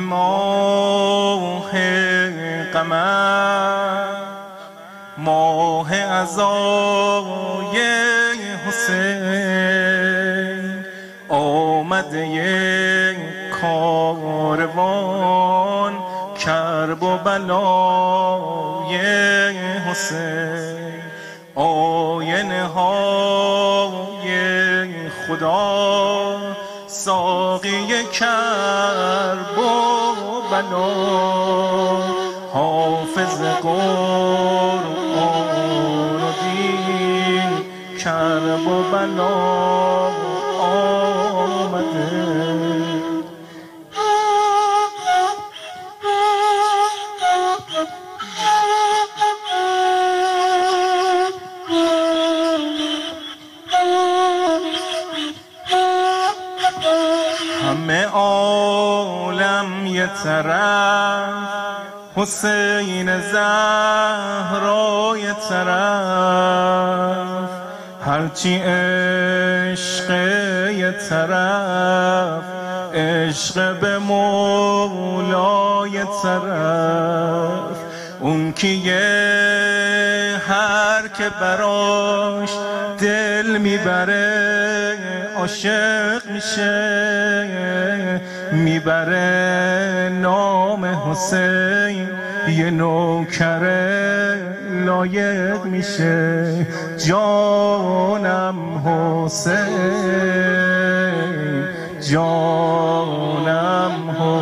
ماه قمر، ماه عزای حسین، آمده یک کاروان کرب و بلای حسین. آینه های خدا ساقی کرب و بلا، حافظ قرآن و دین، کرب و بلا آمده. همه عالم یه طرف، حسین زهرا یه طرف، هرچی عشق یه طرف، عشق به مولا یه طرف. اون کیه هر که براش دل میبره عاشق میشه، میبره نام حسین یه نوکره لایق میشه. جانم حسین، جانم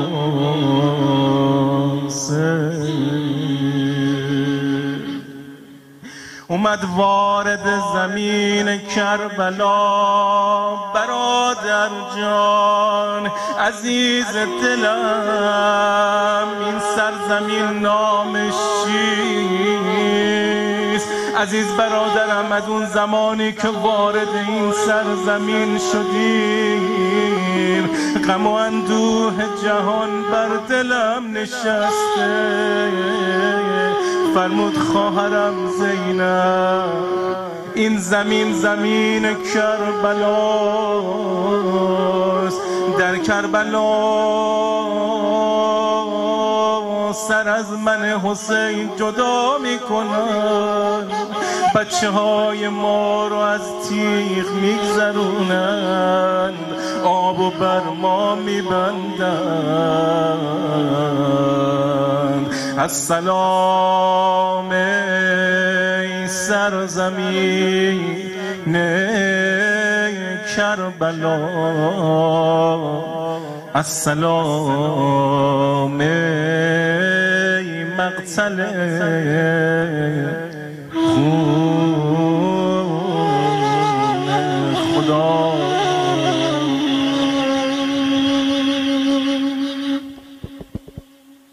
حسین. اومد وارد زمین کربلا، برادر جان عزیز دلم، این سرزمین نامش چیست؟ عزیز برادرم، از اون زمانی که وارد این سرزمین شدیم غم و اندوه جهان بر دلم نشسته. فرمود خواهرم زینب این زمین زمین کربلاست، در کربلا سر از من حسین جدا میکنن، بچه های ما رو از تیغ میگذرونن، آب و بر ما میبندن. السلام ای سرزمین کربلا، السلام ای مقتل خون